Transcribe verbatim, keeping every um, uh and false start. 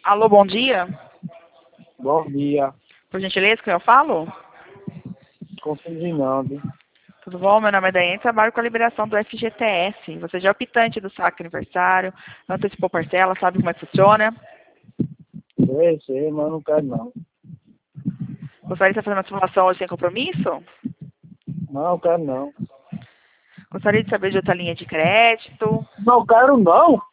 Alô, bom dia. Bom dia. Por gentileza, que eu falo? Confundi não, viu? Tudo bom? Meu nome é Daiane, trabalho com a liberação do F G T S. Você já é optante do saque aniversário, antecipou parcela, sabe como é que funciona? Sei, sei, mas não quero não. Gostaria de estar fazendo uma simulação hoje sem compromisso? Não quero não. Gostaria de saber de outra linha de crédito? Não quero não?